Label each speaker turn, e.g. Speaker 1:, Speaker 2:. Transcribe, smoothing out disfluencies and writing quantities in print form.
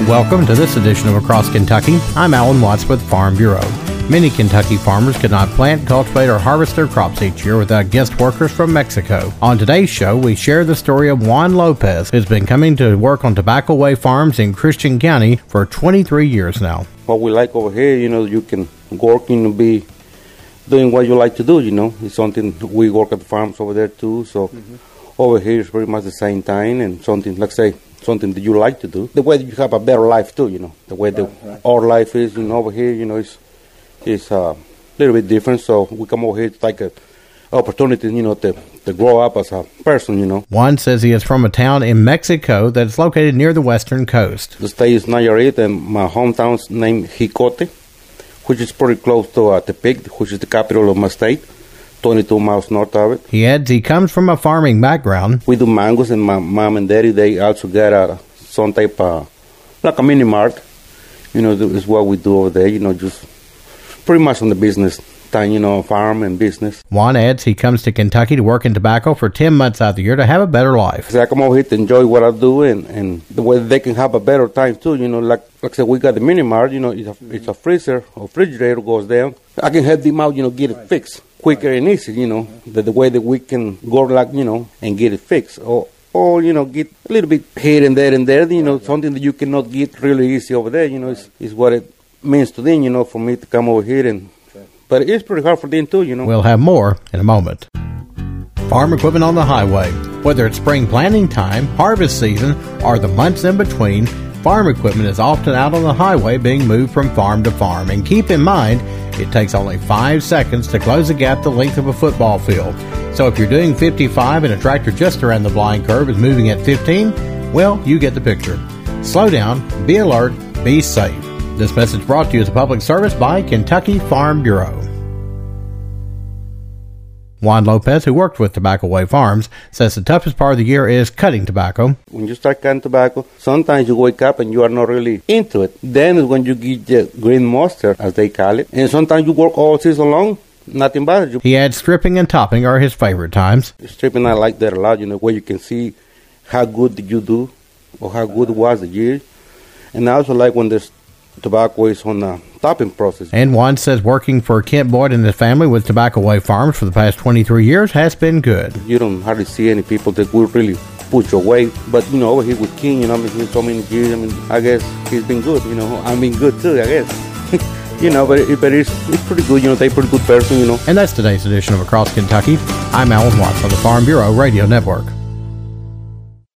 Speaker 1: Welcome to this edition of Across Kentucky. I'm Alan Watts with Farm Bureau. Many Kentucky farmers could not plant, cultivate, or harvest their crops each year without guest workers from Mexico. On today's show, we share the story of Juan Lopez, who's been coming to work on Tobacco Way Farms in Christian County for 23 years now.
Speaker 2: What we like over here, you can work and be doing what you like to do, It's something we work at the farms over there too, so over here is pretty much the same time and something, like say, something that you like to do. The way that you have a better life too, the way that our life is, over here, it's a little bit different, so we come over here to take an opportunity, to grow up as a person,
Speaker 1: Juan says he is from a town in Mexico that is located near the western coast.
Speaker 2: The state is Nayarit, and my hometown's named Jicote, which is pretty close to Tepic, which is the capital of my state, 22 miles north of it.
Speaker 1: He adds he comes from a farming background.
Speaker 2: We do mangoes, and my mom and daddy, they also got some type of, like a mini mart, is what we do over there, just pretty much on the business time, farm and business.
Speaker 1: Juan adds he comes to Kentucky to work in tobacco for 10 months out of the year to have a better life.
Speaker 2: So I come over here to enjoy what I do and the way they can have a better time too, like I said, we got the mini mart, it's a freezer or refrigerator goes down. I can help them out, get it fixed quicker and easy, the way that we can go like, and get it fixed. Or get a little bit here and there, something that you cannot get really easy over there, is what it means to them, for me to come over here but it's pretty hard for them too,
Speaker 1: We'll have more in a moment. Farm equipment on the highway. Whether it's spring planting time, harvest season, or the months in between, farm equipment is often out on the highway being moved from farm to farm. And keep in mind, it takes only 5 seconds to close a gap the length of a football field. So if you're doing 55 and a tractor just around the blind curve is moving at 15, well, you get the picture. Slow down, be alert, be safe. This message brought to you as a public service by Kentucky Farm Bureau. Juan Lopez, who worked with Tobacco Way Farms, says the toughest part of the year is cutting tobacco.
Speaker 2: When you start cutting tobacco, sometimes you wake up and you are not really into it. Then is when you get the green monster, as they call it. And sometimes you work all season long, nothing bothers you.
Speaker 1: He adds stripping and topping are his favorite times.
Speaker 2: Stripping, I like that a lot, where you can see how good did you do or how good was the year. And I also like when there's tobacco is on the topping process.
Speaker 1: And Juan says working for Kent Boyd and his family with Tobacco Way Farms for the past 23 years has been good.
Speaker 2: You don't hardly see any people that will really push your way. But, over here with King, I've been here so many years. I guess he's been good, I've been good too, I guess. But it's pretty good, they're a pretty good person,
Speaker 1: And that's today's edition of Across Kentucky. I'm Alan Watts on the Farm Bureau Radio Network.